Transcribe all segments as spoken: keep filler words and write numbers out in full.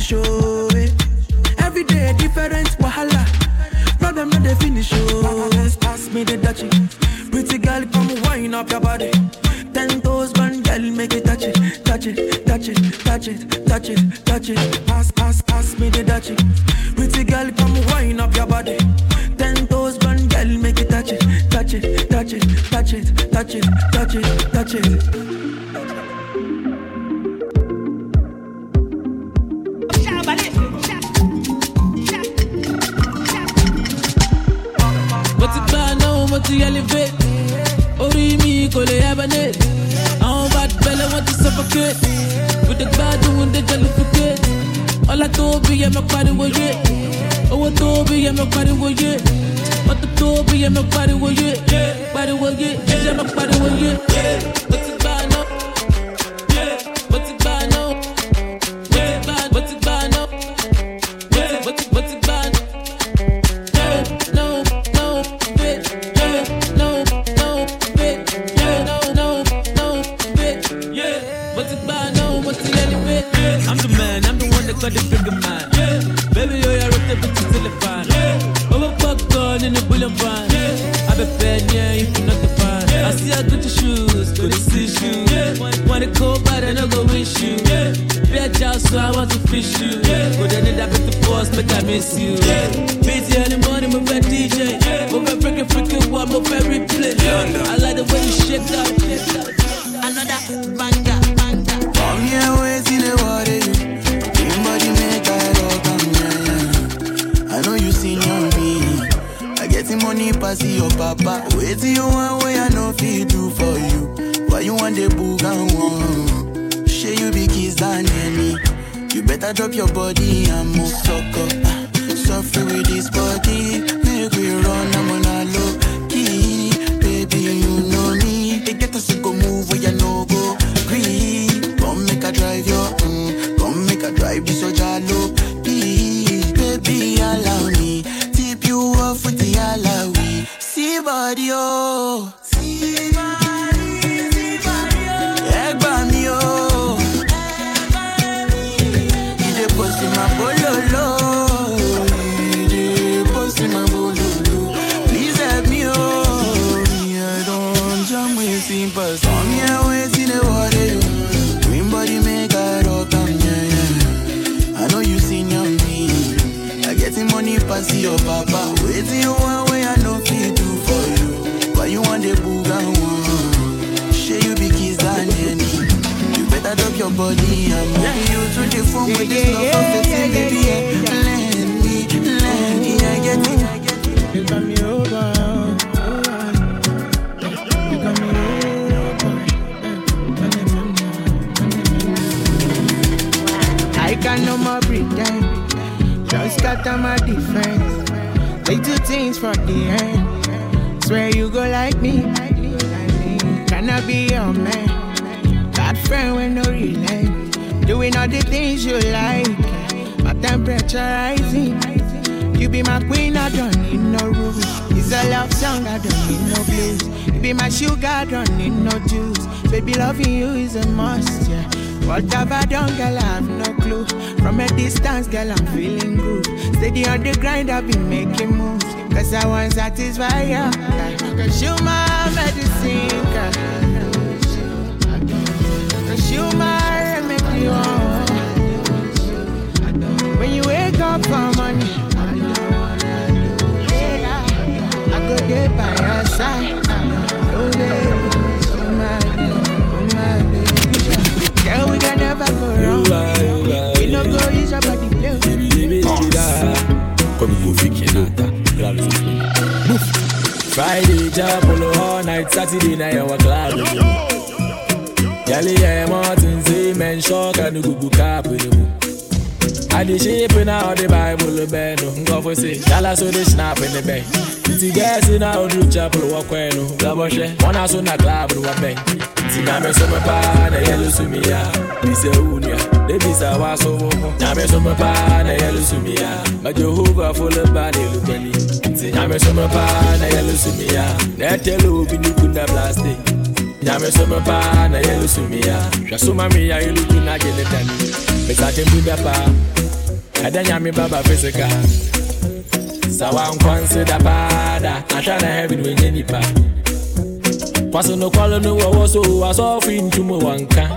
show. Eh. Every day different wahala. Problem not the finish show. Pass me the dutchie. Pretty girl, come wind up your body. Ten toes, one girl, make it touch it, touch it, touch it, touch it, touch it, touch it. Pass, pass, pass me the dutchie. Pretty girl, come wind up your body. Ten toes, one girl, make it touch it, touch it, touch it, touch it, touch it, touch it, touch it. What's it bad now? What's the elevate? Ori mi ko le abanate. I'm bad fella want to suffocate. With the bad doing the jollificate. All I do be a body with it. Oh, what do be a body with it. What the do be a body with it. Body with it. Yeah, my body with it. What's it bad now? Yeah. What's it bad now? Yeah. What's it bad now? Yeah. What's it what's it bad? Yeah. No, no, bitch. Yeah. No, no, bitch. Yeah. No, no, no, bitch. Yeah. What's it bad now? What's the elevate? Yeah. I'm the man. I'm the one that got the bigger man. Yeah. Baby, yo, I rock the bitch till the fan. Yeah. Over popcorn in the bullion van. Yeah. I be bad, yeah, if you're not the fan. Yeah. I see I got the shoes, got the see shoes. Yeah. Wanna call, but I don't go wish you. Yeah. Be a job, so I want to fish you. Yeah. Go down in that bit the boss, but I miss you. Yeah. Busy in the morning, my bad D J. Yeah. Move a freaking freaking one, my favorite play. Yeah. I like the way you shake that, shake that. Another banger, banger. From here, ways in the water. Anybody make I rock on me. I know you seen on me. I get the money pass your papa. Wait till you want way I know feel do for you. Why you want the book and one? Share you be kiss than any. You better drop your body and move sucker. Suffer with this body. Make we run, I'm on a low key. Baby, you know me. They get us to go move where you know go. Green, come make a drive your mm. Come make a drive this so jalo. Please, baby, allow me. Tip you off with the alawi. See body, oh. See body, see body, oh. Egg bami, oh. You dey post in my bololo. You dey post in my bololo. Please help me, oh. Me, I don't jam with simple. Some here ways in the water. Green body make a rock am, yeah, yeah. I know you seen on me. I get the money pass your papa. Wait till you want way I know feel do for you. Why you want the boog and one? Share you be kiss than any. You better drop your body and move you to the phone with this love of the same baby. Let me, let me, I get it. You got me over. You got me over. I can no more pretend. Just got on my defense. They do things for the end. Swear you go like me. Can I be your man? That friend with no relent. Doing all the things you like. My temperature rising. You be my queen, I don't need no rules. It's a love song, I don't need no blues. You be my sugar, I don't need no juice. Baby, loving you is a must, yeah. What have I done, girl, I have no clue. From a distance, girl, I'm feeling good. Steady on the grind, I've been making moves. Cause I want to satisfy you. Cause you my medicine, girl. Cause you my remedy, oh. When you wake up for money, I go there by your side. Oh, baby, oh, my baby, oh, my baby. Girl, we can never go wrong. We no go use your body blue. Baby, baby, come go fix your Friday, job, all night, Saturday night, our club. Yali, I'm Martin, say, man, shock, and go book up with him. I did shape in out the Bible, bed, go for say, Dallas, so they snap in the bank. The guys in our do chapel, walk when, Gaboshe, one house on a club, do a bank. Name some pa na yellow sumia, Bisa unia, the Bisa was over. Name some pa na yellow sumia, but Jehovah full of body lupani. Name some pa na yellow sumia, that yellow be nukunda plastic. Name some pa na yellow sumia, Shasuma me, I look in a genetan. But I can be the pa. I don't yami baba physical. So I'm consider bad. I try to have it with any pa. Paso no kwalo no wo so I saw fin to mo wanka.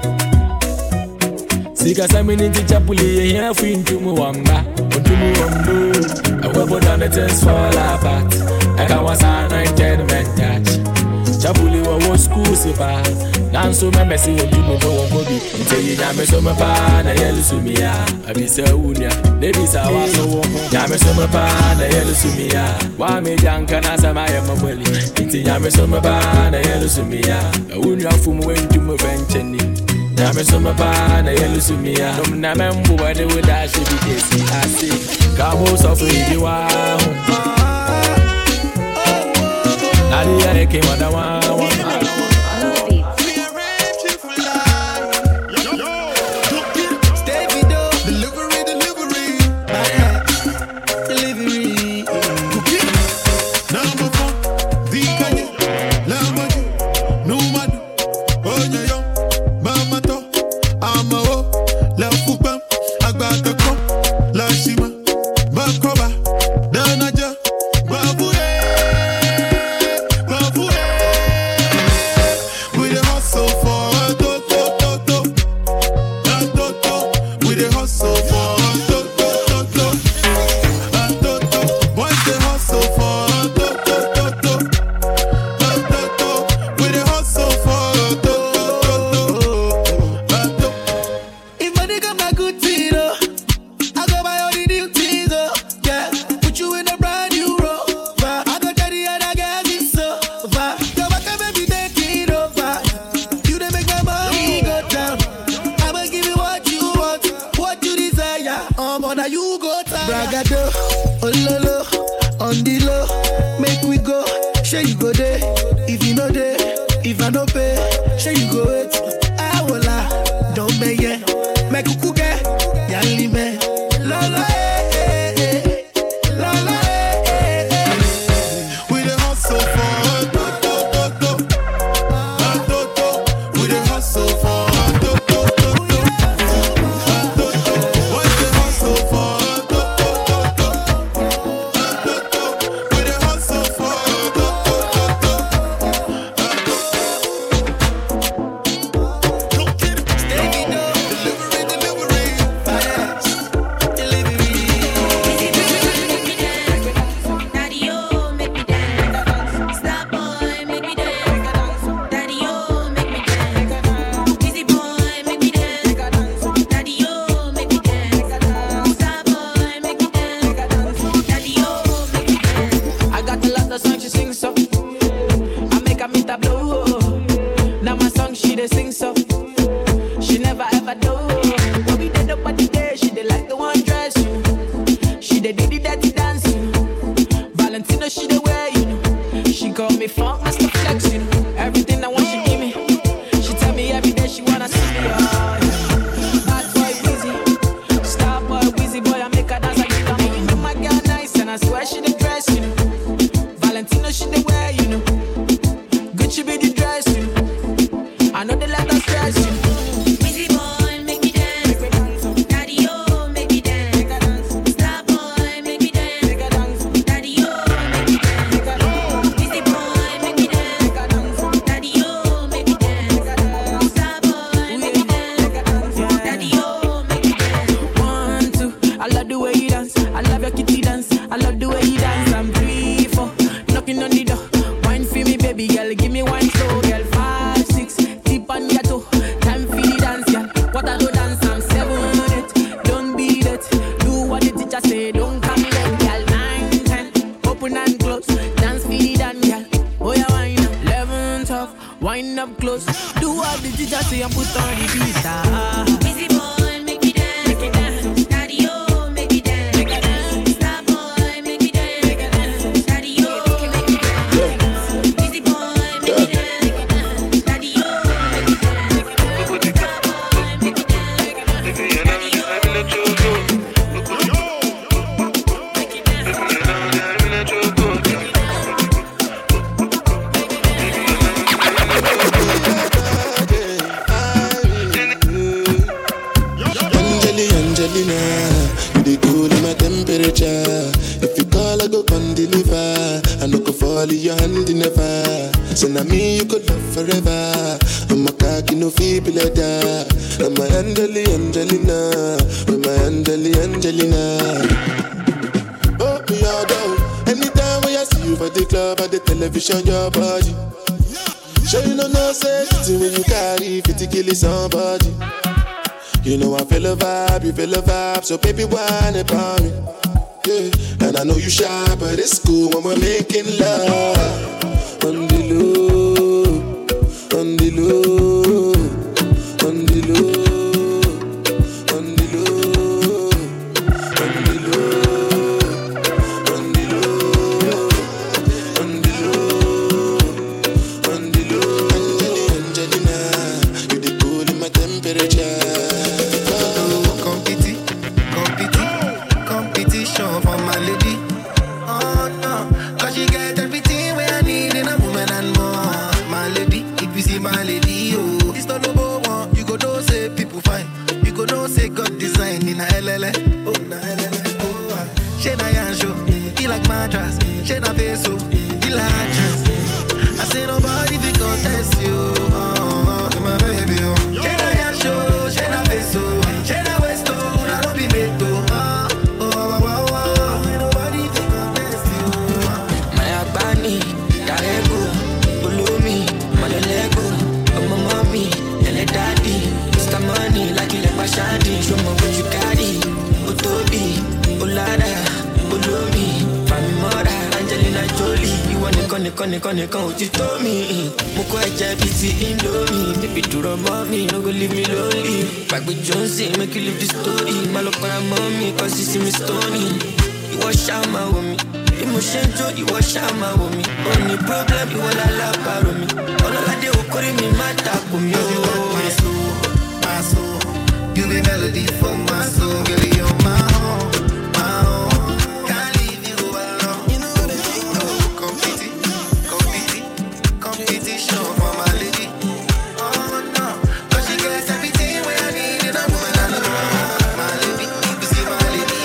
Sika sa mini teacher puli here fin to mo wamba. To mo wambo. I will down the things fall apart. I can was anointed men touch. Chapuli wo school sipa. Nanso me messy wo do mo go go bi. Say ya me so me pa na yelu sumia. Abi say unya. Lady sa wa so wo. Ya me so me pa na yelu sumia. Wa me janka na sa ma ya mabali. Say ya me so me pa na yelu sumia. Unya fu mo wentu mo bencheni. Ya me so me pa na yelu sumia. Dum na membu wa de wo da she bi desi. I say Kamo so free you are. Nadia came on the one. So now me you could love forever. I'm a cocky no feeble like that. I'm a Angeli Angelina. I'm a Angeli Angelina. Oh me all down. Anytime when I see you for the club or the television, your body. Sure you know no safety when you carry fifty kill somebody. You know I feel a vibe, you feel a vibe, so baby whine about me. Yeah, and I know you shy, but it's cool when we're making love. On the low, on the low, on the low, on the low, on the low, on the low, on the low, on the low. Angelina, you the cool in my temperature. For my lady, oh no, cause she get everything where I need in a woman and more. My lady, if you see my lady, oh, it's not number one. You go know say people fine, you go know say God design in a L L A, oh na L L A, oh. She na yansho, he like mattress, she na peso, he like actress. I say nobody be contest you, oh, my baby, oh. She na yansho, she na peso, she na westo, na no be meto. Shadi, show me what you carry. Otobi, Olada, Olomi, Fami Mora, Angelina Jolie. You want to connect, connect, connect, what you told me. Moko eja biti Indomie. Baby, do the mommy, no go leave me lonely. Back with Jonesy, make you live the story. Malokana mommy, cause you see me stony. You wash out my woman. Emotion joy, you wash out my woman. Only problem, you wanna love about me. All of that they will call me mata for me. My soul, my soul. You be melody for my soul, girl, you're my home, my home. Can't leave you alone. You know what I think, no competi, competi, competition for my lady. Oh no, but she gets everything where I need in a woman and a girl. My lady, you see my lady.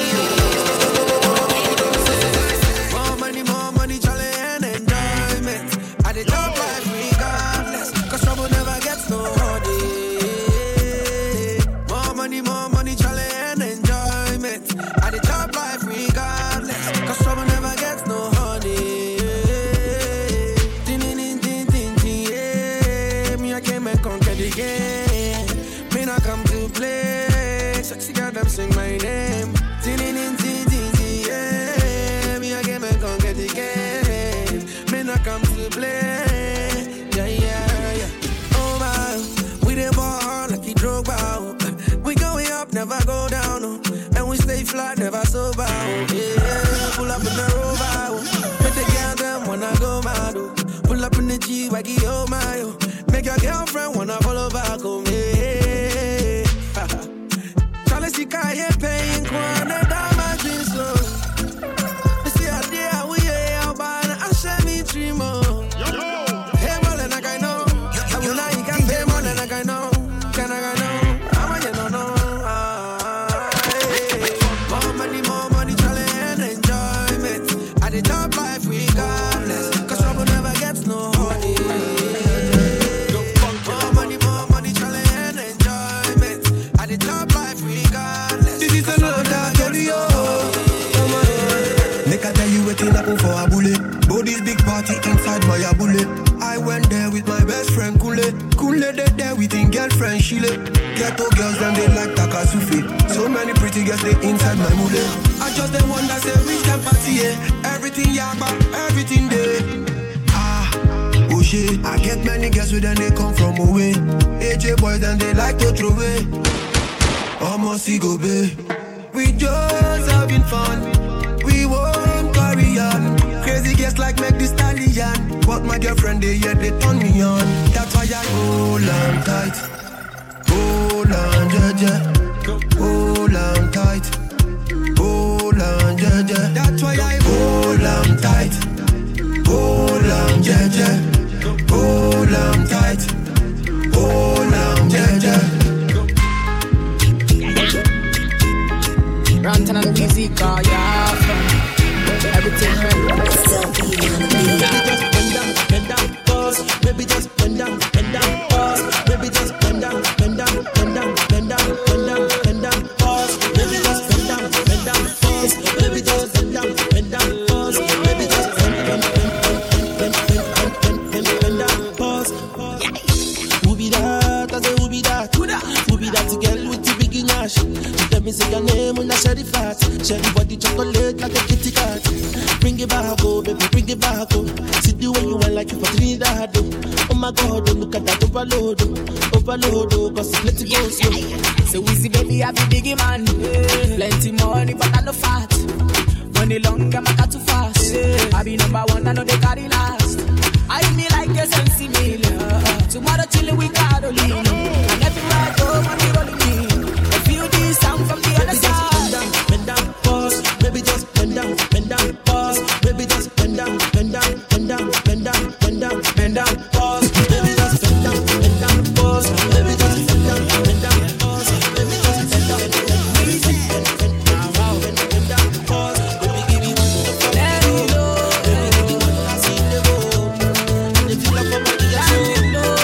More money, more money, jolly and enjoyment. I did job life regardless, cause trouble never gets no harder. More money, jolly and enjoyment. I the top life regardless, cause trouble never gets no honey. Din din din din din din, yeah. Me I came and conquer the game. Me not come to play. Sexy girl them sing my name. Din din din din din din, yeah. Me I came and conquer the game. Me not come to play. Yeah yeah yeah. Oh my, we the ball like he drove out. Never go down, oh. And we stay flat, never sober, oh. Yeah, pull up in the Rover, oh. Hit the girl them when I go mad, oh. Pull up in the G-Waggy, oh my, oh. Make your girlfriend wanna follow back, oh, yeah. Charlie, she can't pay in Kwana, diamonds in slow. You see how they are, we are, but I share me dream, oh. Hey, more than I know. I will not, you can pay more than I know. Can I know? I'm a, you know, no. The top life regardless, cause trouble never gets no honey. More money, more money, Charlie and enjoyment. At the top life regardless. This is another story, oh. Make I tell you waiting happen for a bullet. Body's big party inside my bullet. I went there with my best friend Kule. Kule they there with his girlfriend Shile. Ghetto girls and they like Takasufi. So many pretty girls they inside my mule. I just the one that say which can party, yeah. Everything yaba, everything there. Ah, oh shit. I get many girls with them they come from away. A J boys and they like to throw away. Almost go be. We just having fun. We won't carry on. Crazy girls like make the stallion. But my girlfriend they yeah they turn me on. That's why I hold on tight. Hold on, yeah, yeah. Hold on tight. Hold on, yeah, yeah. That's why I hold on tight. Hold on, yeah, yeah. Hold on tight. Hold on, yeah, yeah. Ranting on the music, oh yeah. Everything right. Still be on the beat. Bend down, bend down, pause. baby just bend down, bend down, pause. Baby just bend down, bend down, bend down, bend down, bend down, bend down, pause. Baby just bend down, bend down, pause. Baby just bend down, bend down, pause. Baby just bend, bend, bend, bend, bend, bend, bend, bend, bend down, pause. Who be that? I say who be that? Who be that girl with the big ass? She tell me say your name when I share the fat. Share the body chocolate like a kitty cat. Bring it back, oh baby, bring it back, oh. See the way you want like you for Trinidad, oh. Oh my God, oh, look at that overload, oh. Overload, oh, cause it's let it go slow. So we see baby, I be biggie man. Yeah. Plenty money, but I no fat. Money long, I'm a too fast. Yeah. I be number one, I know they carry last. I me like a sensi meal. Yeah. Tomorrow chillin' with Carolina. And everywhere I go, money rolling in. I feel this sound from the baby other side. Bend down, bend down, pause. Baby just bend down, bend down, pause. Baby just bend down, bend down, bend down, bend down, bend down, bend down, pause. Baby just bend down, bend down, pause. Baby just bend down, bend down, pause. Baby just bend down, bend down, bend down, bend down, bend down, pause. Baby give me one to follow. Baby give me one to see the road. And if you love for my dear soul,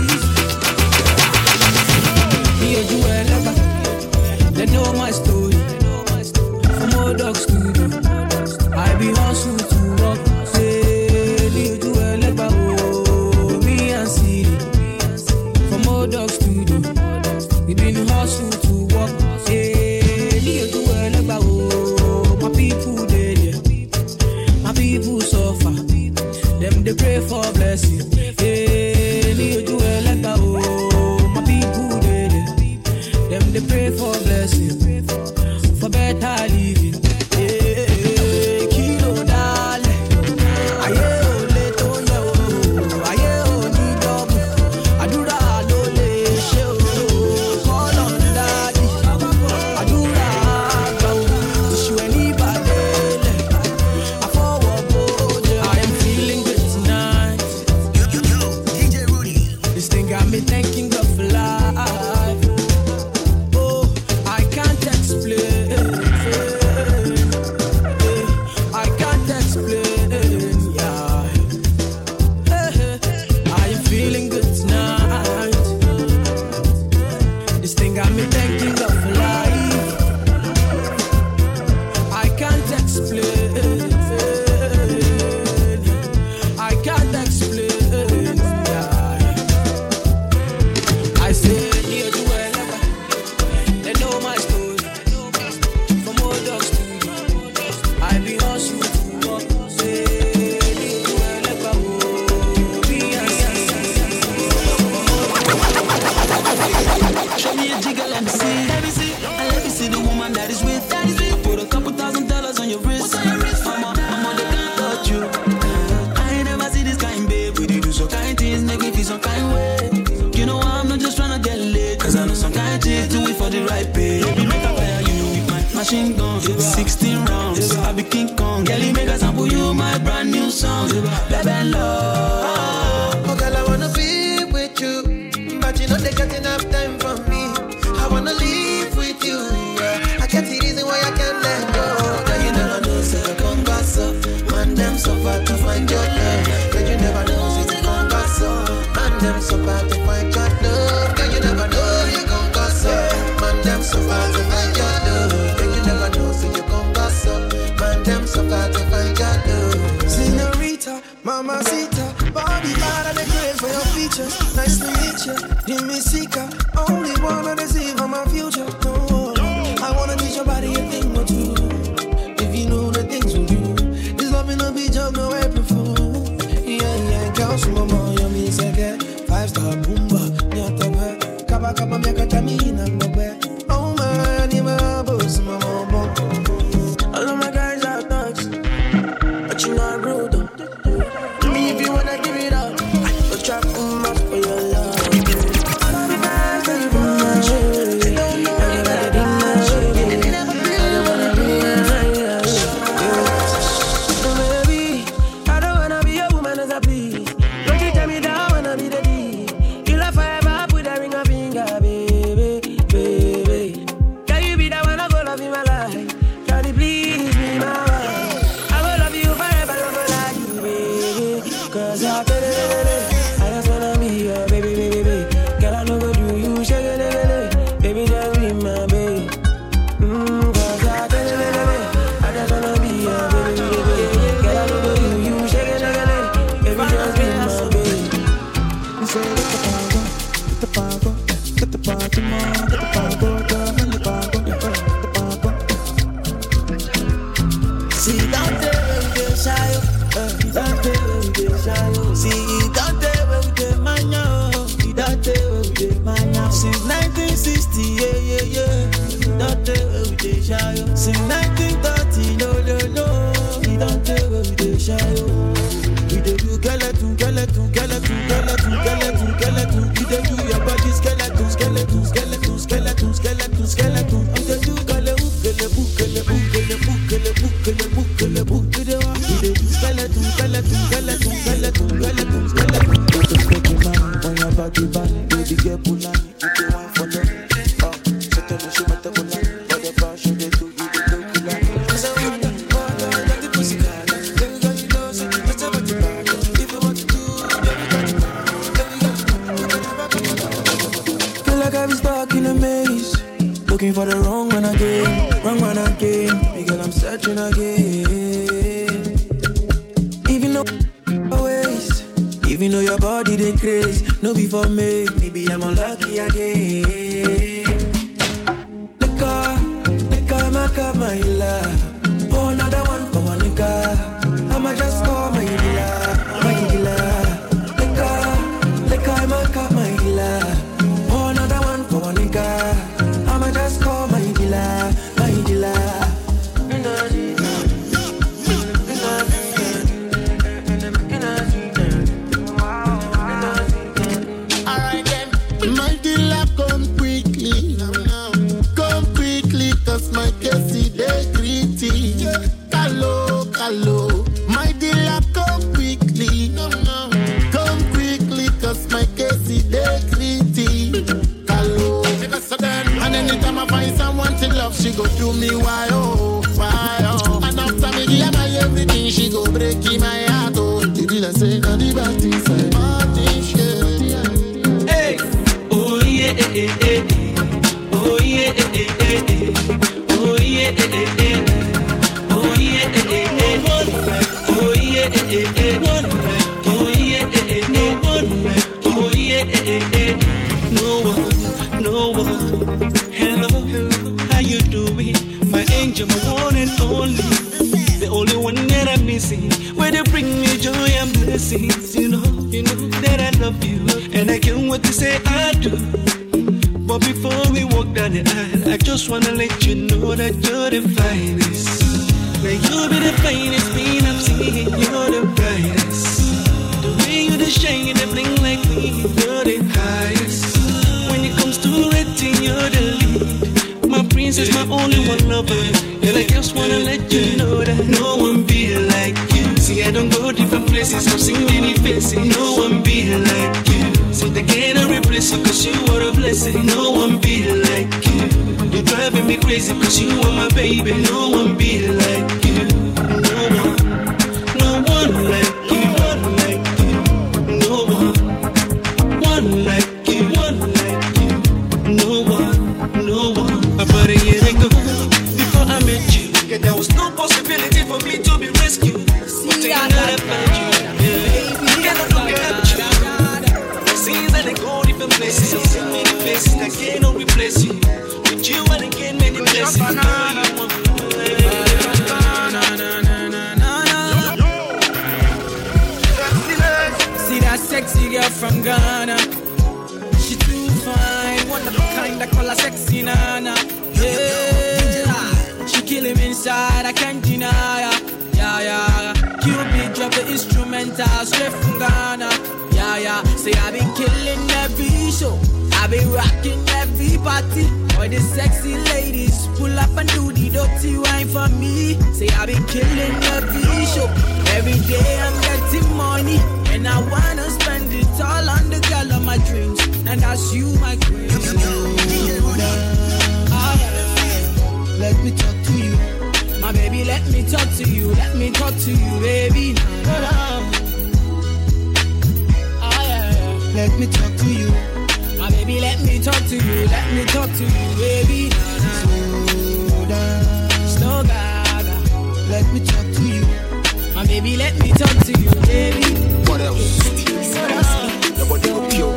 Me and you are lover. They know my story. From old dog studio, I be hustle to work. Say, me and you are lover. Oh, me and Siri. From old dog studio, we been hustle to work. Say, me and you are lover. Oh, my people dead, yeah. My people suffer. Them they pray for blessing. Hey, me and you are lover. Oh, my people dead, yeah. Them they pray for blessing, for better living. Hey, kilo dale, aye ole to yo, aye oni double, adura lo le she o, call on daddy, adura go, issue anybody, I forward board. I am feeling good tonight. Yo, yo, yo, D J Rudy. This thing got me thanking God for life. Oh, I can't explain. I can't explain. Yeah. I am feeling good tonight. This thing got me thanking God for life. I can't explain. I can't explain. Yeah. I say, here to wherever. They know my story. From old dog studio, I be hustle to work. Say, here to wherever. Oh, me and Show me a jiggle, let me see. Let me see. And let me see the woman that is with. That is with. I put a couple thousand dollars on your wrist. On your wrist. Mama, mama, they can't touch you. I ain't never see this kind, babe. We did do some kind things, make me feel some kind way. You know I'm not just tryna get laid, cause I know some kind chicks do it for the right pay. Baby, make a fire you with my machine gun. sixteen rounds, I be King Kong. Girlie, make a sample you my brand new song. Baby, love. Oh, girl, I wanna be with you, but you know they got enough time for me. I wanna live with you, yeah. I can't see reason why I can't let go. Girl, you never know, say you come back so. Man, them so far to find your love. Girl, you never know, say you come back so. Man, them so far to find your love. Girl, you never know, you come back so. Man, them so far to find your love. Girl, you never know, say you come back so. Man, them so far to find your love. Señorita, mamacita, body bad and the grace for your features. Nice to meet you, Dimisika. Only wanna deceive on my future. Oh, I wanna teach your body a thing or two. If you know the things we do, this love in a beach of no April Fool. Yeah, yeah, girl, so mama, you mean second. Five star boomba, nyatabe. Kaba kaba miaka tamina mbe. Oh my, ni maboss, mama bon. All of my guys are thugs, but you not rude though. To me, if you wanna give it up, I'll trap them up for your love. All of the guys that you want, they don't know. say get the power, get the power, get the party man, get the power, girl, get the power, get the power. See don't tell where we dey shy, uh, don't tell where we dey shy. See don't tell where we dey mania, don't tell where we dey mania. Since nineteen sixty, yeah yeah yeah, don't tell where we dey shy. Since nineteen thirty, no no no, don't tell where we dey shy. We dey do skeleton, skeleton, skeleton, skeleton, skeleton, skeleton. We dey do your body skeleton, skeleton, skeleton, skeleton, skeleton, skeleton. We dey do skeleton, skeleton, skeleton, skeleton, skeleton, skeleton. We dey do skeleton, skeleton, skeleton, skeleton, skeleton, skeleton. Just a freaky man on your body, body, baby girl, pull on. You dey want for them, oh, so tell me she met the pull on. But the bar she dey do, you dey do pull on. So what the, what the, what the pussy got? Baby girl, you know, so what's up with the bar? If you want to do, baby girl, baby girl, feel like I be stuck in a maze, looking for the wrong one again, wrong one again. Hey girl, I'm searching again. Even though always, even though your body they craze, no be for me, maybe I'm unlucky again. Nigga, nigga, my God, my love. Oh, another one for one nigga. I'ma just call my dealer, my dealer. Nigga, nigga, my God, my love. Oh, another one for one nigga. I'ma just call my dealer, my dealer. Alright then, my dealer come quickly. Come quickly, cause my case is dey gritty. Hello, hello. My dealer come quickly. Come quickly, cause my case is dey gritty. Hello. And anytime I find someone to love, she go do me why oh, why oh. And after me give my everything, she go break in my heart oh. The dealer say, no the bad things I bad things, yeah. Hey, oh yeah, eh, eh, eh, eh. Oh yeah, eh, eh, eh, eh. Oh yeah, eh, eh, eh, eh. Oh yeah, eh, eh, eh, eh. Oh yeah, eh, eh, eh, eh. Oh yeah, eh, eh, eh, eh. Oh yeah, eh, eh, eh. No one, no one. Hello, how you doing? My angel, my one and only. The only one that I'm missing. Where they bring me joy and blessings. You know, you know that I love you. And I can't wait to say I do. But before we walk down the aisle, I just wanna let you know that you're the finest. Now you'll be the finest thing I've seen. You're the brightest. The way you the shine, you the bling like me. You're the highest. When it comes to rating, you're the lead. My princess, my only one lover. And I just wanna let you know that no one be like you. See, I don't go different places, I've seen many faces. No one be like you. See, they can't replace you, cause you are a blessing. No one be like you. You're driving me crazy, cause you are my baby. No one be like you. No one, no one like you. One like you. No one, one like you. One like you. No one, no one. About a year ago, before I met you, yeah, there was no possibility for me to be rescued. But I got about you, yeah. Cannot look at you. Seems that they go different places. I've seen many faces that cannot replace you. With you and again many blessings. Girl, you want see that sexy girl from Ghana. She too fine, one of a kind. I call her sexy nana. Yeah, she kill him inside. I can't deny her. Yeah, yeah. Cupid drop the instrumental straight from Ghana. Yeah, yeah. Say I been killing every show. I been rocking every party. All the sexy ladies pull up and do the dirty wine for me. Say I been killing every show. Every day I'm getting money, and I wanna spend it all on the girl of my dreams, and that's you, my queen. Ah, let me talk to you, my baby. Let me talk to you. Let me talk to you, baby. Ah, yeah. Let me talk to you, my baby. Let me talk to you. Let me talk to you, baby. Slow down, slow gaga. Let me talk to you, my baby. Let me talk to you, baby. What else? Your body go pure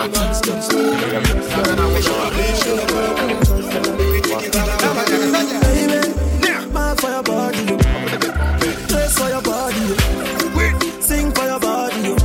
mad for your body, dress for your body, sing for your body,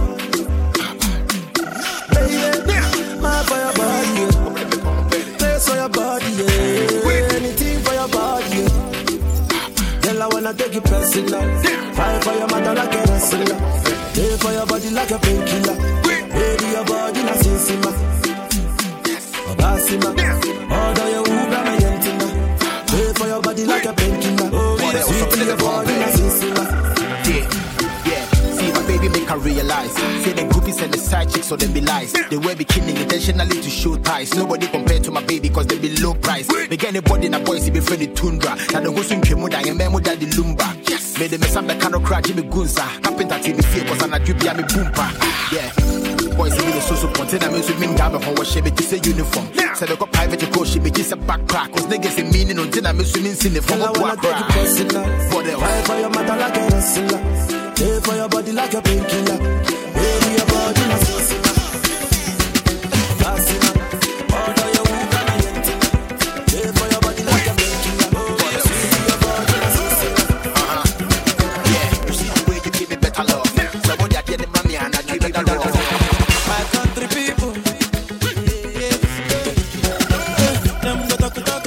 baby, mad for your body, dress for your body, anything for your body. Girl, I wanna take you personal, fight for your mother like a wrestler, pay for your body like a painkiller, baby your body na sisima, obasima, order your Uber my yentina, pay for your body like a painkiller, sweet your body na sisima. Yeah, yeah, see my baby make her realize, say the groupies and the side chicks so them be lies, they wear bikini intentionally to show ties, nobody compared to my baby cause they be low price, they get anybody in a boy see be friendly tundra, now they go swing kemuda and memo daddy lumba, yes, made them mess up the kind of crack Jimmy Gunza, happen to me fear cause I'm a drip yami boompa, yeah. Boys see me the social content, I mean swimming down the whole shit, it's a uniform. So they got private to go, she make it a backpack. Cause niggas in meaning until I'm swimming in the form of black crack. For the fight for your mother like a wrestler, pay for your body like a painkiller, baby your body na sisima, basima, order your Uber na yentina, pay for your body like a painkiller, sweet your body na sisima. Uh-huh. Yeah, you see the way you give me better love. Somebody I get the money and I give it the love. My country people, yeah, them go talk talk,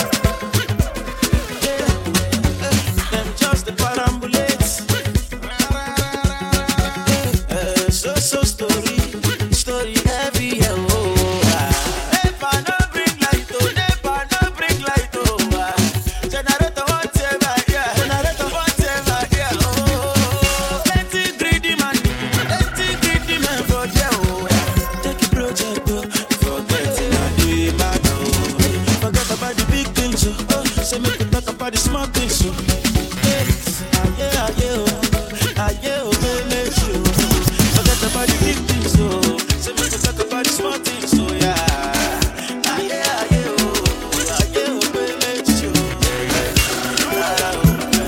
yeah, them just the parambulates, uh, so so story, story heavy, yeah, oh, ah. Never no bring light, oh, never no bring light, oh, ah. Generator whatever, yeah, generator whatever, yeah, oh, plenty greedy man, plenty greedy man for yeah, oh. Take a project, oh, forget it, I do it bad, oh. Forget about the big things, oh, say make we talk about the small things, oh. Yeah, ah, yeah, ah, yeah, oh, ah, yeah, oh, baby, oh. Forget about the big things, oh, say make we talk about the small things, oh, yeah. Ah, yeah, ah, yeah, oh, ah, yeah, oh, baby, oh. Ah, oh,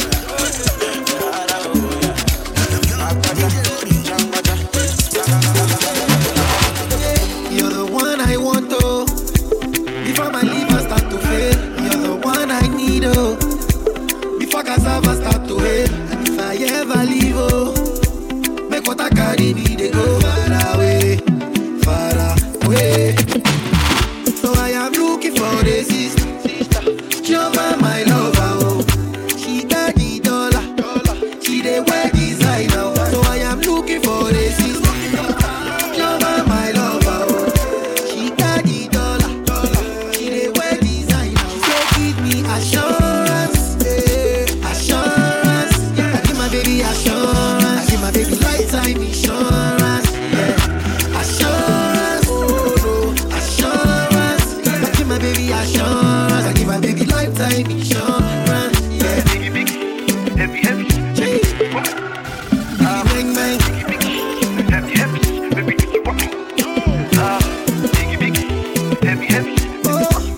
You're the one I want, oh. Before my liver start to fail, you're the one I need, oh. Before cassava start to hail, and if I ever leave, oh, make what I carry me, they go far away, far away. So I am looking for the sister, Jehovah, my lover, oh. She got the dollar, she the wear designer, oh. So I am looking for the sister, Jehovah, my lover, oh. She got the dollar, she the wear designer. She say give me assurance, eh, assurance. I give my baby assurance, I give my baby lifetime insurance, yeah. Assurance, oh no, assurance. I give my baby assurance, I give my baby lifetime insurance, yeah. Biggie, biggie, heavy, heavy, Gee. Ah, bang, bang. Heavy, heavy, baby, you want me? Ah, biggie, biggie, heavy, heavy, oh.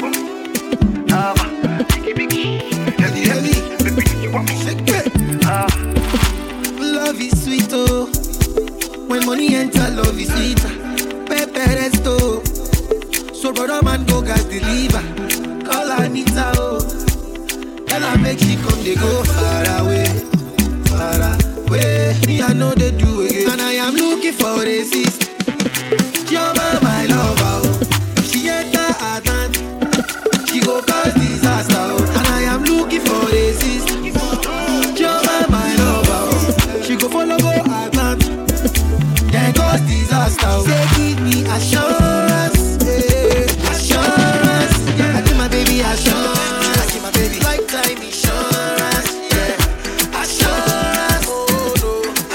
Ah, biggie, biggie, heavy, heavy, baby, you want me? Ah, love is sweet, oh. When money enter, love is sweeter. Pepe resto, so brother man go gas deliver. Call Anita, oh. Tell her make she come, they go far away, far away. Me I know they do again, and I am looking for a sister. Jehovah, my lover, oh. She enter Atlantic, she go cause disaster, oh. And I am looking for a sister. Jehovah, my lover, oh. She go follow go Atlantic, then cause disaster, oh. Say give me assurance, eh, assurance, yeah. I give my baby assurance, I give my baby lifetime insurance, yeah. Assurance, oh no,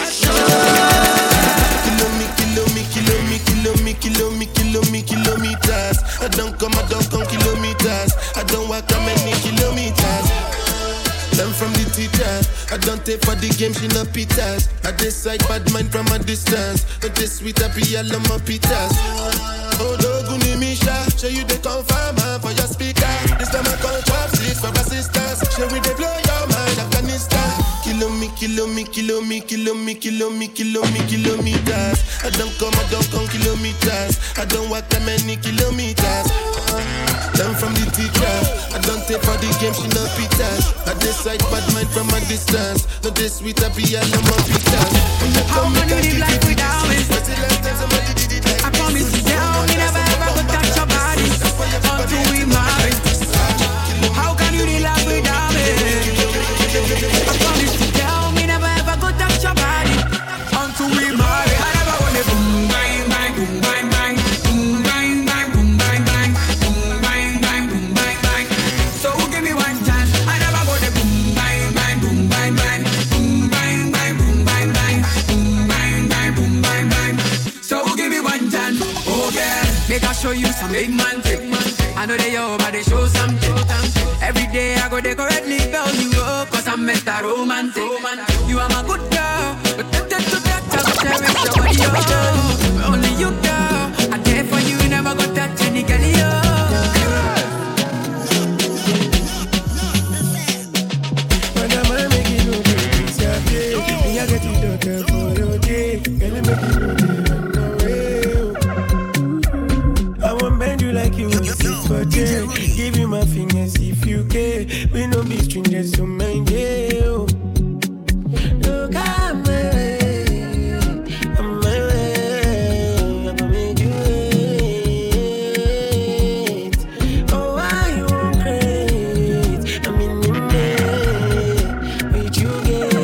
assurance. Kilo me, kilo me, kilo me, kilo me, kilo me, kilo me, kilometers. I don't come, I don't come kilometers. I don't walk that many kilometers. Learn from the teacher. I don't take for the game, she no pitas. I decide bad mind from a distance. But this sweet happy, I love my pitas. Oh, dog, me Aisha, show you the confirm man for your speaker. This time I call trap six for assistance. Show we they blow your mind, Afghanistan. Kilo me, kilo me, kilo me, kilo me, kilo me, kilo me, kilometers. I don't come, I don't come kilometers. I don't walk that many kilometers. Uh, Learn from the teacher. I don't take for the game, she no pitas. I decide bad mind from a distance. No this sweet, I be a no more pitas. How can you live life without me? I promise you down, me never ever go touch your body until we marry. How can you live life without me? I promise you down, me never ever go touch your body until we marry. I never wanna boom bang bang boom bang bang boom bang bang boom bang bang boom bang bang boom bang bang. So give me one chance. I never wanna boom bang bang boom bang bang boom bang bang boom bang bang boom bang bang boom bang bang. So give me one chance. Oh yeah, make I show you some big man trick. I know they over, they show something. Every day I go decorately bell you up, cause I'm Mister Romantic. You are my good girl, but that that to that just cherish your body, yo. Only you, girl. I care for you, never got that any girl, yo. When I'm making you it's your day. Me I get you the for your day. Girl, make you know I won't bend you like you will sit for jail. Give you my fingers if you care. We no be strangers, so mind you. Look at me, I'm my way. I'm gonna make you wait. Oh, why you won't create? I'm in your name. Wait, you get.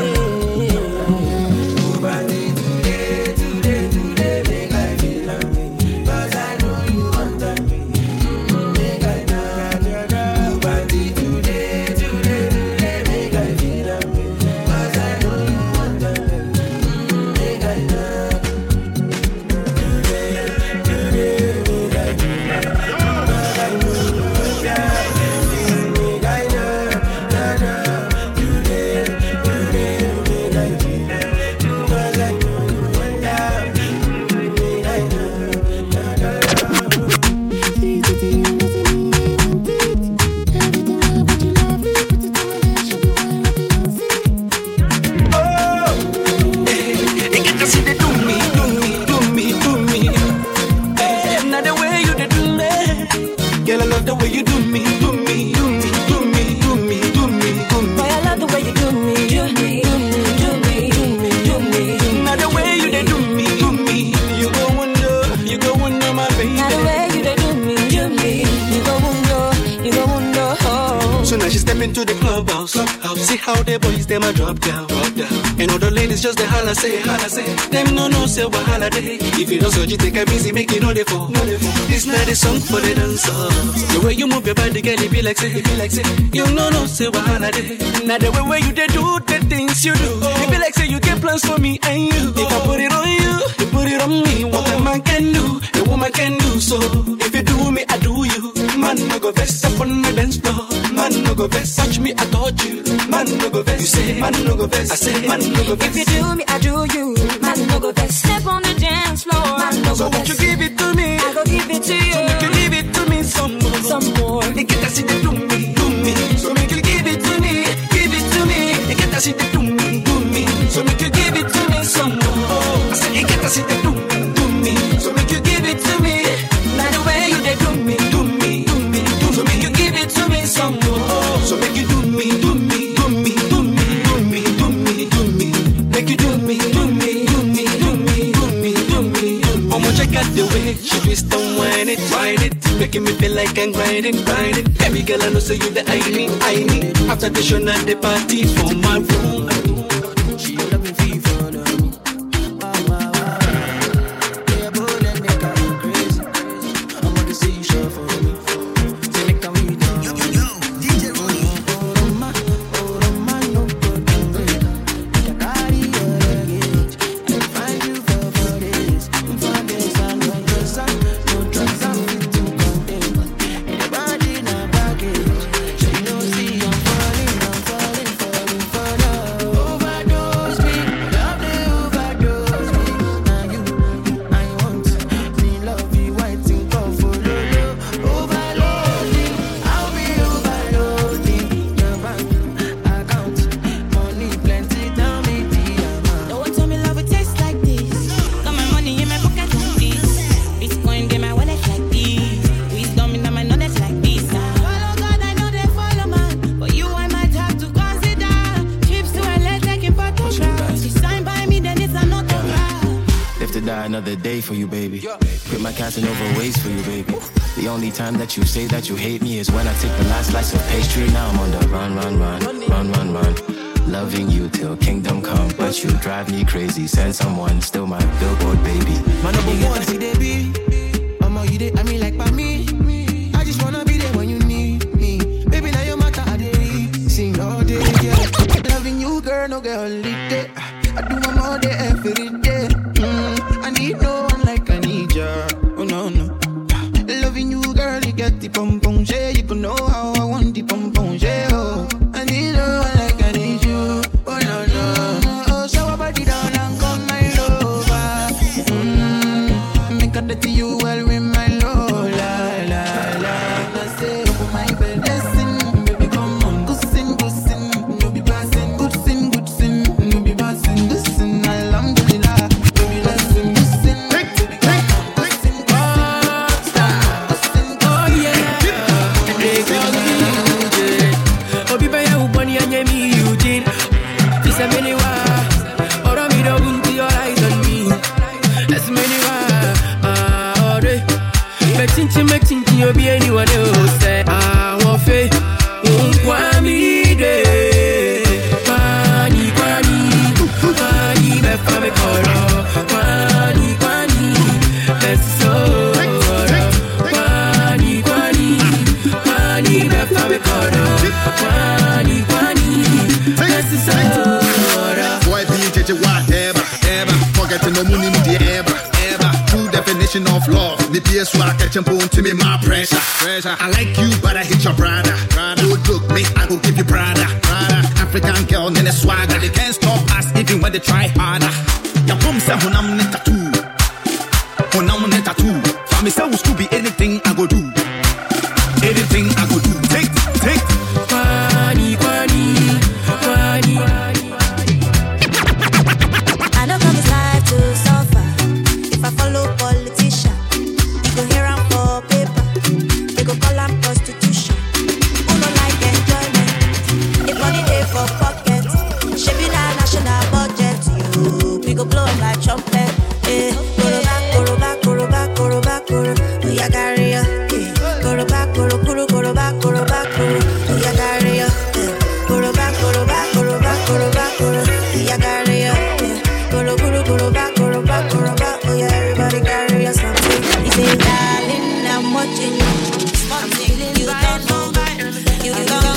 Oh, but today, today, today, make I feel like me. Cause I know you want that me. Make I know. Oh, but today, today, today, make I feel like me. Cause I know you want that me. Make I know. Today, today, make I feel like me. Cause I know you want that me. Make I know. Today, today, make I feel like me. Cause I know you want that me. Make I You get to see they do me, do me, do me, do me. Eh, not the way you they do me. Girl, I love the way you do me, do me, do me, do me, do me, do me, do me. Boy, I love the way you do me, do me, do me, do me, do me, do me. Not the way you they do me, do me. You go wonder, you go wonder, my baby. Not the way you they do me, do me. You go wonder, you go wonder. Oh. So now she step into the clubhouse. clubhouse. See how the boys them a drop down, drop down. And all the ladies just the holla say, holla say. Them no no say what holiday. If you don't so you take a busy, make it know they fall. This not a song for the dancer. The way you move your body, girl, it be like say, it be like say. You no no say what holiday. Now the way where you they do the things you do. It be like say you get plans for me and you. If I put it on you, you put it on me. What a man can do, a woman can do. So if you do me, I do you. Man no go vest up on my dance floor. Man no go vest, touch me, I touch you. Man no go vest, you say, man no go vest, I say, man no go vest. If you do me, I do you. Man, no go best. Step on the dance floor. Man, no So go won't best. you give it to me? I go give it to you. So make you give it to me some more. Some more. You get to see the do me, do me. So make you give it to me, give it to me. You get to see the do me, do me. So make you give it to me some more. I said you get to see the do me, do me. So make you give it to me. By the way you they do me, do me, do me, do me. So make you give it to me some more. So make you do me, do me, do me, do me, do me, do me, do me. Make you do me, do me, do me, do me, do me, do me. I'ma check out the way she twist and whine it, ride it, making me feel like I'm grinding, grinding. Baby girl, I know say you the I need, I need. After the show, not the party for my room. She love me feel for me. Wow, wow, wow. Yeah, boy, let me go crazy. I'm gonna see you show for me. Say me come with you. Yo, yo, yo, D J Ronnie. Oh, Roma, oh, Roma, no good and great. I can carry your luggage. I find you for for this, for this and for this. No drugs I'm fit to contain. Anybody in a baggage. She knows see I'm falling, I'm falling, falling for love. another day for you, baby. Quit my Casanova ways for you, baby. The only time that you say that you hate me is when I take the last slice of pastry. Now I'm on the run, run, run, run, run, run. Loving you till kingdom come, but you drive me crazy. Send someone, still my billboard baby. My number one, see they be. Mama, you dey, I mean like by me. I just wanna be there when you need me. Baby, now your matter, I dey sing all day, yeah. Loving you, girl, no girl, holiday. I do my more day every day. Mm, I need no one like I need ya. Oh no no. Loving you, girl, you get the pom pom, yeah. You can know how I want the pom pom, yeah. Oh, I need no one like I need you. Oh no no. Oh, shower body down and come my lover. Mm, make a dirty you well with my love, la la la. I say over my bed, listen, baby, come on, good sin, good sin, no be passing, good sin, good sin, no be passing, good sin, alhamdulillah, baby, listen, good sin, baby, come on, good sin, good sin, good sin, oh yeah, they call me Eugene. Oh, be by your money and you me Eugene. This a many wa, or a me don't want your eyes on me. That's many wa, ah, oh, they. Make chinchi, make chinchi, you be anyone else. Say, ah, one fe, one kwami de. Kwani, kwani, kwani, me fa me koro. Kwani, kwani, let's so. Kwani, kwani, kwani, me fa me koro. Kwani, kwani, let's so. Boy, be J J whatever, ever. Forgetting no money, me the ever, ever. True definition of love. The P S Y catching bone to me, my pressure. pressure. I like you, but I hate your brother. brother. Good look, me, I go give you brother. brother. African girl, in a swagger. They can't stop us even when they try harder. Your mom said, when I'm in tattoo. When I'm in tattoo. For me, say, will be anything I go do. Anything I go do. Take, take. Kwani, kwani, kwani, I know come this life to suffer. If I follow politician, you go hear am for paper. They go call am prostitution. Who no like enjoyment? If money dey for pocket, shebi na national budget. You we go blow am like trumpet. Eh, koroba, koroba, koroba, koroba, koro. Oh yeah, carry ya. Eh, koroba, koro, koro, koroba, koroba, koro. Oh yeah, carry ya. Eh, koroba, koroba, koroba, koroba, koro. Oh yeah, carry ya. Eh, koro, koro, koroba, koroba, koroba. Oh yeah, everybody carry ya something. You say, darling, I'm watching you. I'm feeling you don't know. You don't know.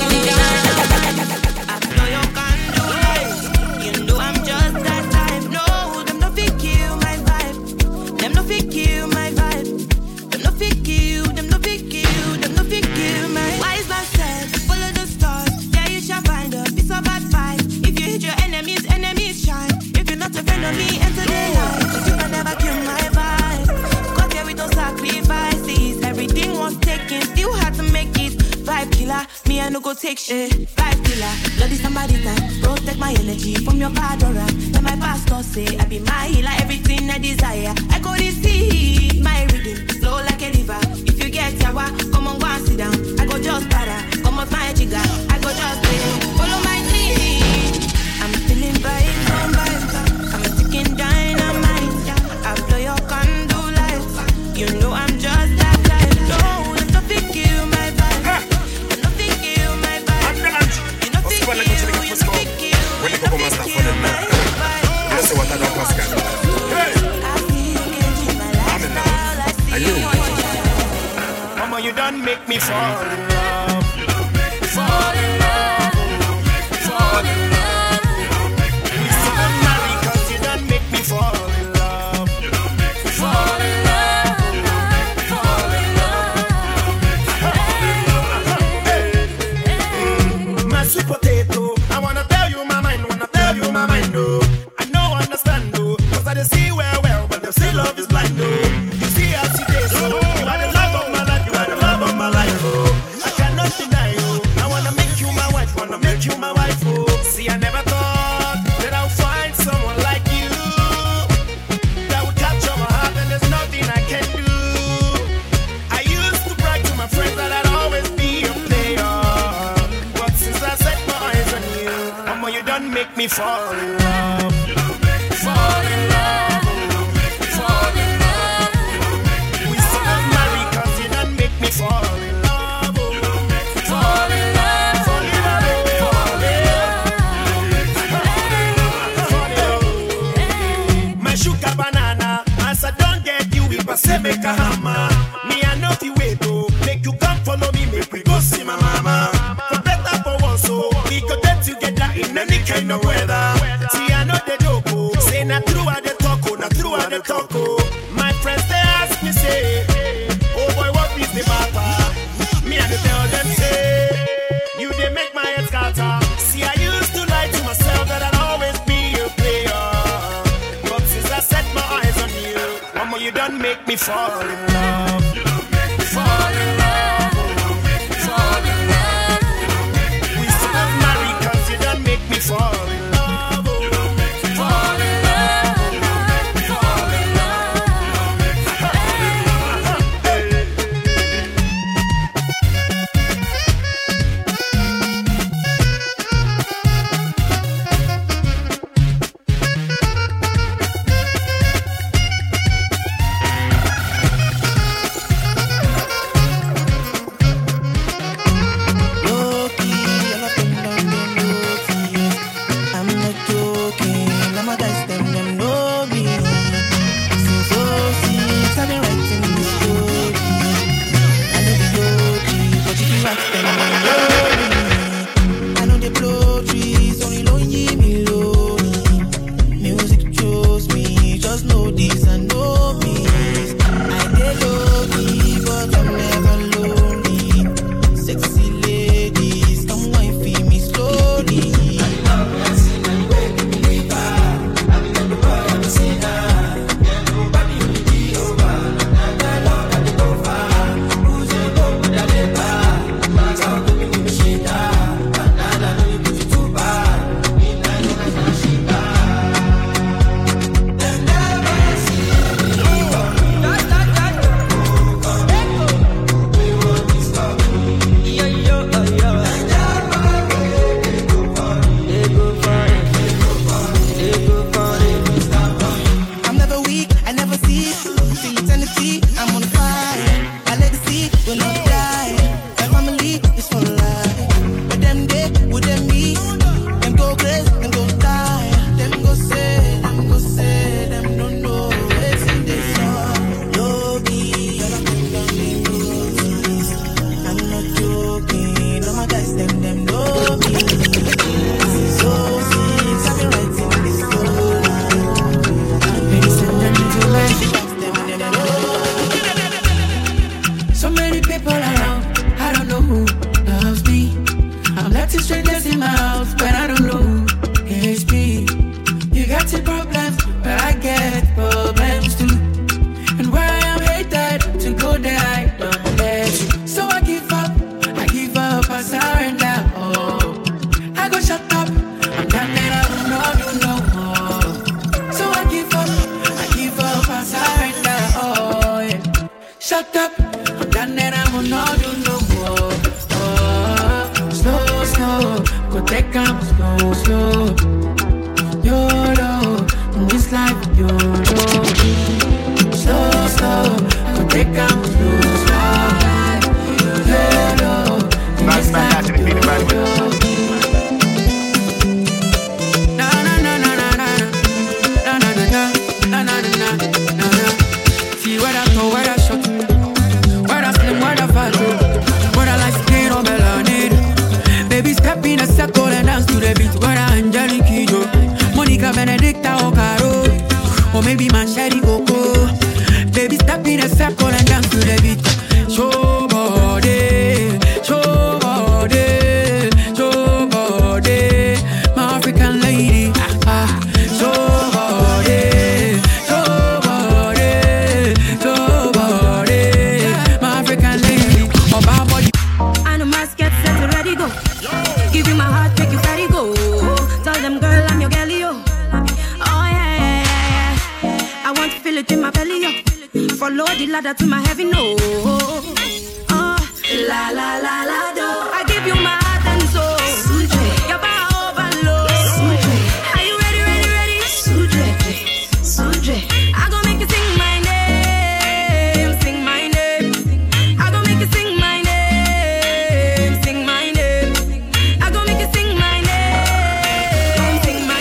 I know you can do it. You know I'm just that type. No, them no fit kill my vibe. Them no fit kill my vibe. Them no fit kill. Them no fit kill. Them no fit kill my. Wise man said, follow the stars. There you shall find a piece of advice. If you hate your enemies, enemies shine. If you're not a friend of me, enter the light. You can never kill my vibe. Got here with no sacrifices. Everything was taken, still had to make it. Vibe killer, me I no go take shit. Vibe killer, bloody somebody time. Protect my energy from your bad aura. Then my pastor say I be my healer, everything I desire. I go to see my rhythm, flow like a river. If you get yawa, come on go and sit down. I go just para, come off my jigger. I go just play, follow my dream. I'm feeling vibes on vibes. I'm sticking dynamite. I blow your candle light. You know I'm just that type. No, there's nothing kill my vibe. There's nothing kill my vibe. You know nothing kill, you nothing kill, you nothing kill my vibe. That's what I don't pass. I see you changing my lifestyle. I see you watching. Mama, you done make me fall in love. Fall in love. Fall in love. We still married 'cause you done make me fall in love. Fall in love. Fall in love. Mm, my sweet potato. I wanna tell you my mind, wanna tell you my mind, oh. I know, understand, oh. 'Cause I didn't see well, well, but they say love is blind, oh. You see how she did, so you are the love of my life, you are the love of my life, oh. I cannot deny, oh. I wanna make you my wife, wanna make you my wife, oh. See, I never thought that I'll find someone like you that would capture my heart, and there's nothing I can do. I used to brag to my friends that I'd always be a player, but since I set my eyes on you, mama, you done make me fall in love. Fall in love. Fall in I say make a hammer. Me I know the way though. Make you come follow me, make we go see my mama. For better for worse, so we go there together in any kind of weather. See I know the dope, say not true at the talk, not true at the talk. My friends they ask me say, oh boy what is the matter? Me I dey tell them say, you they make my head scatter. See I used to lie to myself that I'd always be a player, but since I set my eyes on you, mama you done make me fall in love. You done make me fall in love. Fall in love. We still married 'cause you done make me fall in love. You done make me fall in love. Fall in love.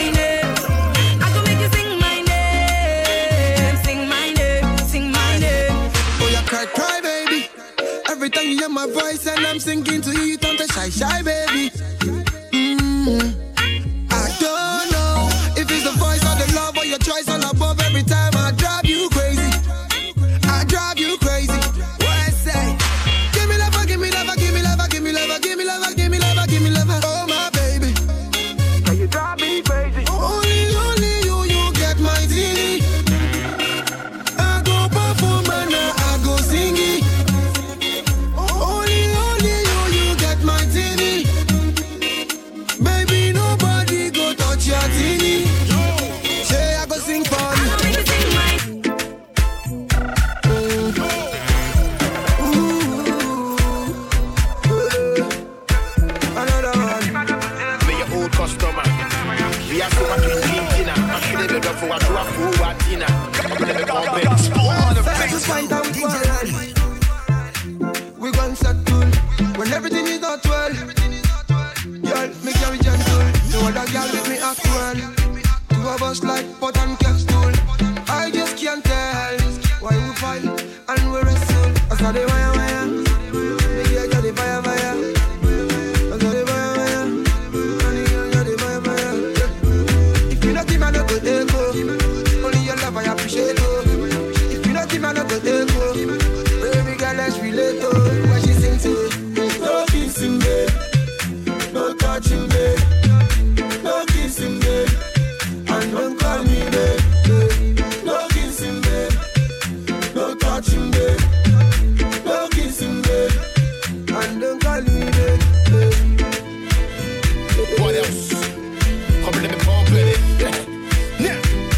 Sing my name, sing my name. my voice and I'm singing to you, don't be shy, shy, baby. Mm. I don't know if it's the voice or the love or your choice all above. Every time I drive you crazy, I drive you crazy. What I say? Give me love, give me love, give me love, give me love, give me love, give me love, give me love. Oh my baby, can you drive me crazy? Only, only you, you get my zini. I go perform and I go singing. Only, only you, you get my zini. Baby, nobody go touch your zini. Say I go sing for you. We gon' settle when everything is not well. Girl, me carry gentle. No other girl with me act well. Two of us like pot and capsule. I just can't tell why we fight and we wrestle. I saw the wire wire. Maybe I got the fire fire. I saw the wire wire. Honey, I got the fire fire. If you not give me no good echo, only your love I appreciate. If you not give me no good echo, baby girl, let's relate to what she sing to. No kissing me, no touching me, no kissing me, and don't call me babe. No kissing me, no touching me, no kissing me, and don't call me babe. What else? Come let me pump it. Yeah.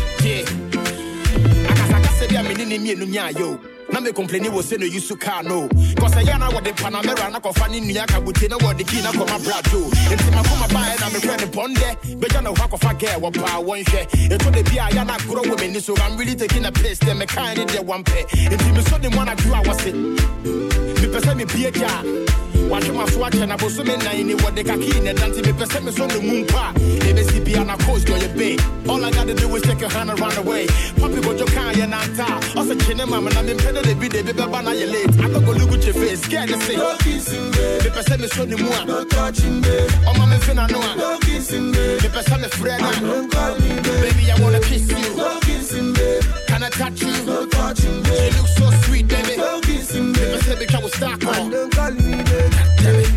I can say I'm in the yo. Na me complain was say no use to car no. Cause I yana what the Panamera na kofani nuya kabuti na what the kina koma brado. Enti ma koma buy na me friend ponde. Be jana wa kofa girl wa pa one share. E to the bia yana grow women so I'm really taking a place them me kind in there one pair. Enti me so the one I do I was it. Me pese me bia ja. Watch my swatch and I was so many in what the kaki and dance me pese me so the moon pa. E be si bia na coast go your bay. All I gotta do is take your hand and run away. Papi go jo kan ya na ta. Also chine mama na me pede the video baby baba na you late. I don't go look at your face, scared to say. No kissing me. Me pese me so the moon. No touching me. Oh mama finna know. No kissing me. Me pese me friend. Don't call me baby. I wanna kiss you. No kissing me. Can I touch you? No touching me. You look so sweet baby. No kissing me. Me pese me can we start on. Don't call me baby. Damn it.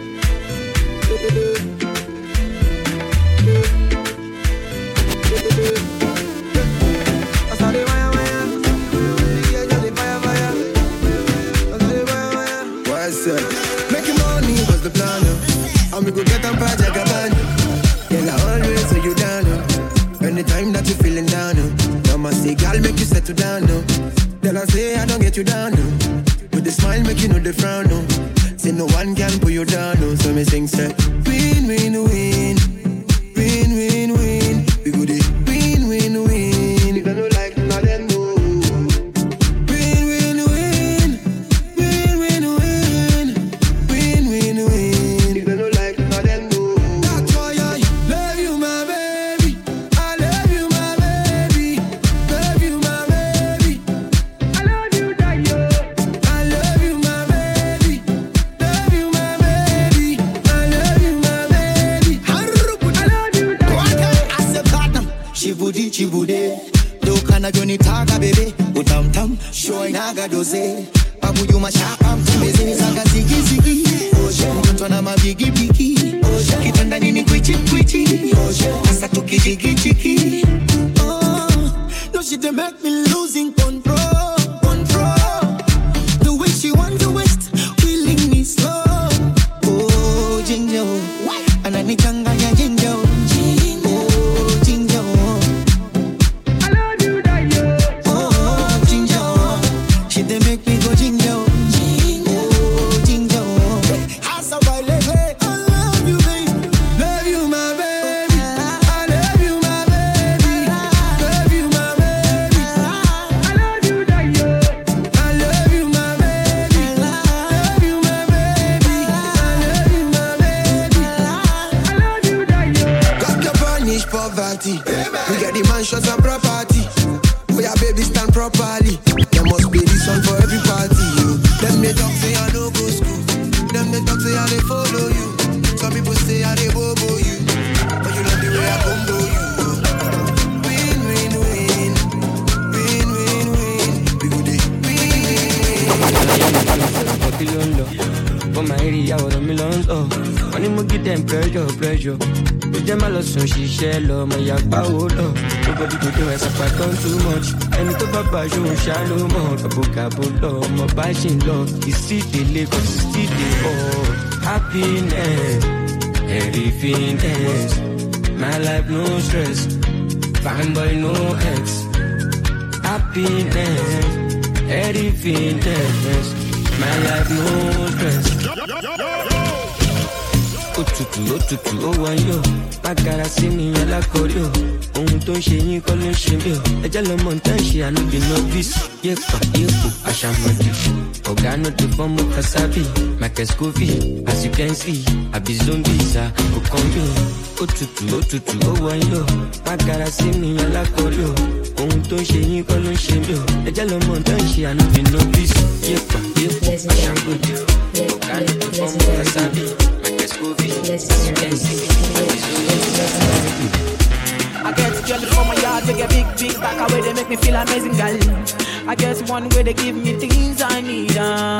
I saw the wire wire. Yeah, yeah, the fire fire. I saw the wire wire. What's up? Making money was the plan. uh. And we go get on project Gabana. Girl, I always say you down. uh. Anytime that you feeling down. uh. Mama say, girl, make you settle down. uh. Then I say, I don't get you down. uh. With the smile, make you know the frown. uh. Say no one can put you down. uh. So me sing, say, win, win, win. Win, win, win. We go the win, win, win. If I don't like none of them, no. Win, win, win. Win, win, win. Win, win, win. If I don't like none of them, no. That's why I love you, my baby. I love you, my baby. Love you, my baby. I love you, Dayo. I love you, my baby. Love you, my baby. I love you, my baby. I love you, Dayo. I said platinum, chibudi chibude. Do kana joni taga bebe, utam tam, shoy naga doze. Babu you ma shaka mbeze, saga zigi zigi. Oje, mtoto na mabigi bigi. Oje, kitanda nini kwichi kwichi. Oje, asa tuki jigi jigi. Oh, no she dey make me losing control, control. The way she want to waste, killing me slow. Oh, ginger, ananichanganya ginger. Oh, ginger. I love you, Dayo. Oh, ginger. She dey make me go ginger. Oh, ginger. How's about it? I love you, baby. Love you, my baby. I love you, my baby. Love you, my baby. I million low. For my area, what a million low. Money mo give them pressure, pressure. With them a lot, so she share love. My yak power love. Nobody go do as if I done too much. And to Papa, show shallow more. Kabu kabu love, my passion love. It's still the Lagos, it's still the all. Happiness, everythingness. My life no stress. Fine boy no ex. Happiness, everythingness. My life no stress. Otutu, otutu, oh one yo. Magara see me a la koryo. Ohun tó ń ṣe yín kọ́ ló ń ṣe mí o. Ẹjẹ́ lọmọ ń tẹ́ ṣe àánú bí novice. Yépa, yépo, àṣàmọ̀dì. Ọ̀gá no dey form of Kasabi. Michael Scoville, as you can see. Àbí zombie sa, kò kàn mí. Otutu, otutu, oh one yo. Magara see me a la koryo. Ohun tó ń ṣe yín kọ́ ló ń ṣe mí o. Ẹjẹ́ lọmọ ń tẹ́ ṣe àánú bí novice. Yépa, yépo, àṣàmọ̀dì. Ọ̀gá no dey form of Kasabi. I get jelly from my yard, they get big, big back away, they make me feel amazing, girl. I guess one way they give me things I need, uh,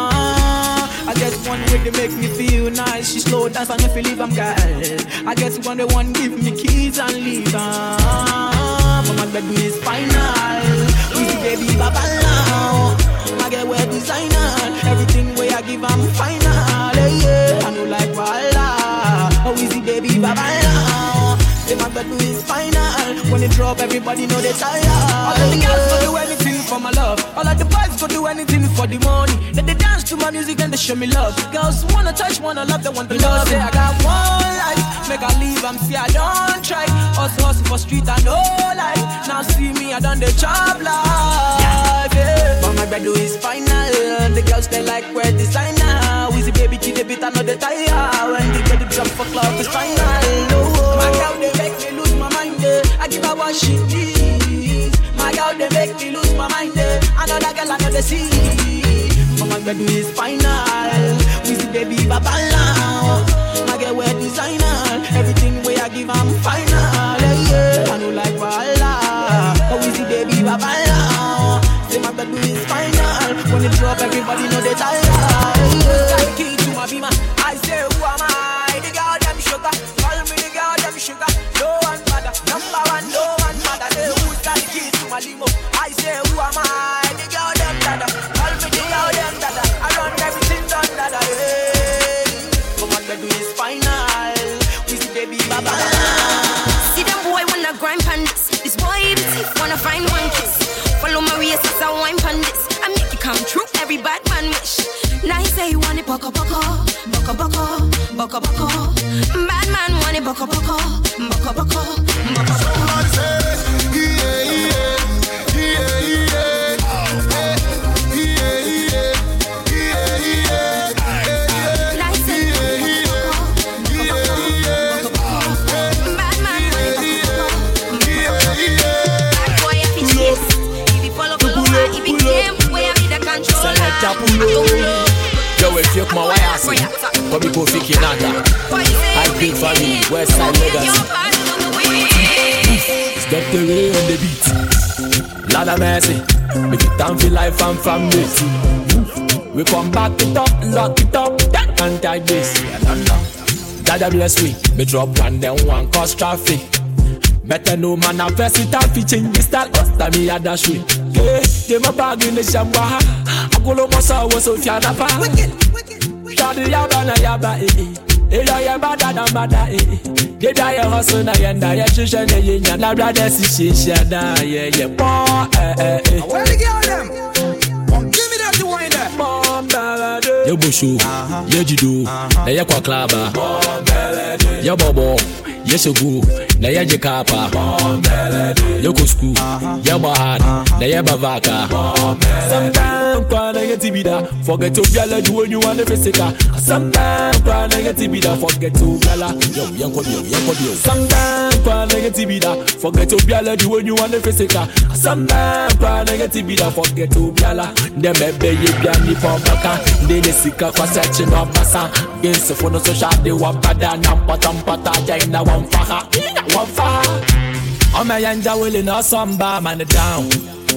I guess one way they make me feel nice. She slow dance and if you leave, I'm girl. I guess one day one give me keys and leave, uh, but my bedroom is final. Easy baby, baba now. I get wear designer, everything way I give, I'm final. Yeah, I know like Walla. Oh, easy baby, baba now. Say my bedroom is final. When it drop, everybody know they tired. All of the girls go do anything for my love. All of the boys go do anything for the money. Then they dance to my music and they show me love. Girls wanna touch, wanna love, they want the love. Say I got one life, make I leave, I'm see I don't try. Hustle, hustle for street, I know life. Now see me, I done the job life. Yeah. But my bedroom is final. The girls they like wear designer. Easy baby, kid a bit, I know they tire. When they get the jump for club, it's final. Oh, my girl, they make me lose my mind. Eh. I give her what she needs. My girl, they make me lose my mind. Eh. Another girl, I know they see. But my bedroom is final. Easy baby, baba now. My girl, wear designer. Everything way I give, I'm final. Yeah, I know like Walla. Oh, easy baby, baba now. Say my bedroom is final. When it drop, everybody know they tired. Got the key to my beamer. I say, who am I? The girl them sugar. Call me the girl them sugar. No one matter. Number one, no one matter. Say, who's got the key to my limo? I say, who am I? The girl them dada. Call me the girl them dada. I run everything done dada. Hey, but my bedroom is final. We see baby baba. See them boy wanna grind pan this. This boy the thief wanna find one kiss. Follow my race as I wine pan this. I make it come true, every bad man wish. Now he say he want it boko boko, boko boko, boko boko. Bad man want it boko boko, boko boko, boko boko. Yeah, yeah, yeah, yeah. Yo, if you come why I say, come you go fake in Nanda. I big family, West Side Legacy. It's Doctor Ray on the beat. Lord of mercy, make it time for life and family. We come back it up, lock it up, that can't tie this. Dada bless we, me drop one then one cause traffic. Better no man a verse it up, change the style, cause time me a dash we. Okay, they my bag in the shamba. Agolo mosa wo so fiana pa. Shadi yaba na yaba eh eh. Eya yaba da da bada eh eh. They die a hustle na yenda ya chisha ne yenya na brother si shisha da yeah yeah bo eh eh eh. Where the girl them? Give me that to wind there. Bomb ballade. Yo bushu, yo jido, na ya kwa klaba. Bomb ballade. Yo bobo, yes you go. Na ya jekapa. Bomb ballade. Yo kusku, yo bahad, na ya bavaka. Bomb ballade. Sometimes get tibida, forget to be do when you want the physical. Sometimes get tibida, forget to be yo yanko yo yanko yo. Sometimes get tibida, forget to be do when you want the physical. Sometimes get tibida, forget to be dem ebe ye bia ni pombaka. De de sika kwa search no basa. Against for no social de wa bada na pata pata jaina wan faha. Wan faha. On my yanja willing or some bar man down.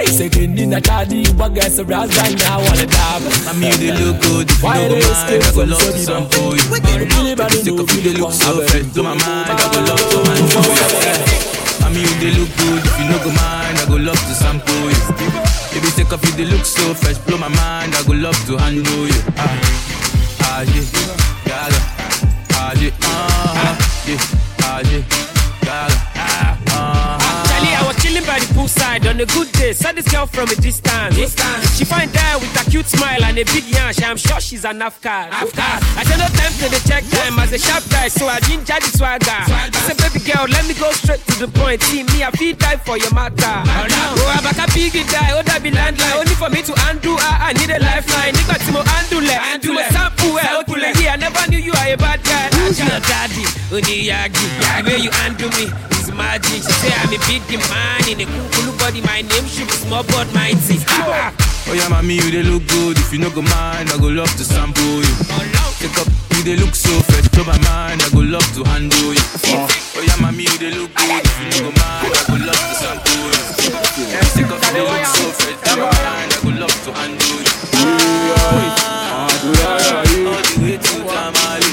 Hey, second in a daddy, but guess a brass right now, I wanna die. I mean, you they look good. If you know go mind, I go love to sample you. Sick of you, they look so fresh. To my mind, I go love to handle you. I mean, you they look good. If you know go mind, I go love to sample you. Baby, sick of you, they look so fresh. Blow my mind, I go love to handle you. Ah, ah, yeah, yeah, ah, yeah, ah, yeah, ah, yeah, ah, ah. Charlie, I was chilling by the poolside on a good day. Saw this girl from a distance. distance. She fine there with a cute smile and a big yansh. I'm sure she's an Afghan. Afghan. I said no time to the check time as a sharp guy, so I ginger the swagger. swagger. I said, baby girl, let me go straight to the point. See me, I feel die for your matter. Oh, no. Oh, I'm like a big guy, oh, that be landline. Only for me to undo, I, I need a lifeline. Nigga, Timo, undo left. Timo, sample, well, okay. Yeah, I never knew you are a bad guy. Who's your daddy? Uni Yagi. The way you undo me is magic. She say I'm a big man in a cool body. My name should be small but mighty. Oh yeah, mommy, you they look good. If you no go mind, I go love to sample you. Take up, you they look so fresh. To my mind, I go love to handle you. Oh, oh yeah, mommy, you they look good. If you no go mind, I go love to sample you. Yeah, take up, you they look so fresh. To my mind, I go love to handle you. All the way to Tamale.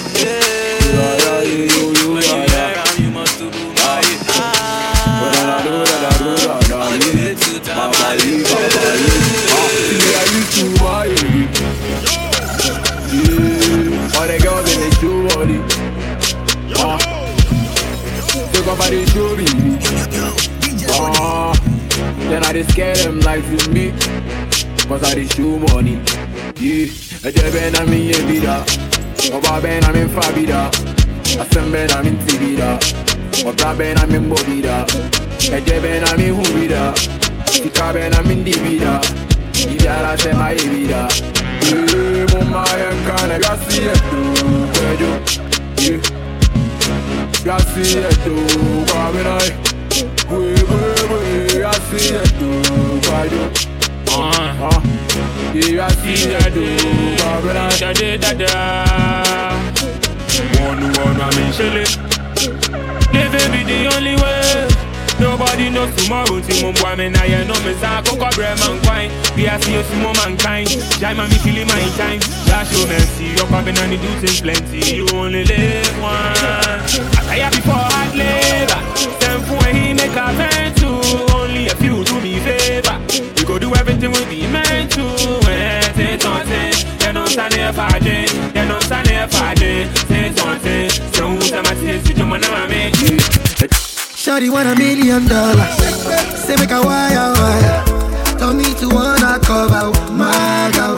When you there, you must do my all the way to Tamale. All the girls in the shoe body. Ah, take off the shoe baby. Ah, then I just scare them like to me, cause I the shoe money. Yeah, a jeben I'm in Yevida, Oba ben I'm in Fabida, a sem ben I'm in Tibida, Oba ben I'm in Bobida, a jeben I'm in Hubida, Tika ben I'm in Divida, Idiara se my vida. Yeah, mama, I'm kinda got see it too, yeah. Got see it too, Bobby night. We, we, we, got see it too, Bobby. Uh, yeah, I see it too, Bobby night. Da da da da. One one, I'm in Chile. Living be the only way. Nobody knows tomorrow. Timo boy me na ye no me sa koko bre man kwine. We are see you some mankind. Jai man me feeling my time. Dash your mercy. Your coming and the duties plenty. You only live once. I tell before hard labor. Same for when he make a vent to. Only a few do me favor. We go do everything we be meant to. Say something. They don't stand here for day. They don't stand here for day. Say something. So who's the matter? See you man I make you. Shawty want a million dollars. Say make a wire wire. Told me to wanna cover my girl.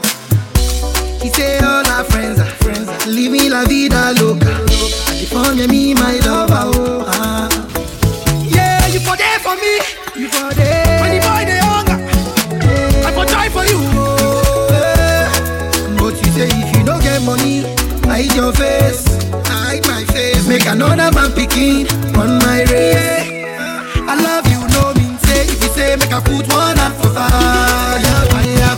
He say all our friends are friends. Living la vida loca. If only me my lover. Oh, ah. Yeah, you for there for me. You for there. When the boy they hunger, I for die for you. Oh, yeah. But you say if you don't get money, I hide your face. I hide my face. Make another man picking on my race. I love you, no mean say. If you say make a put one up for fire, fire,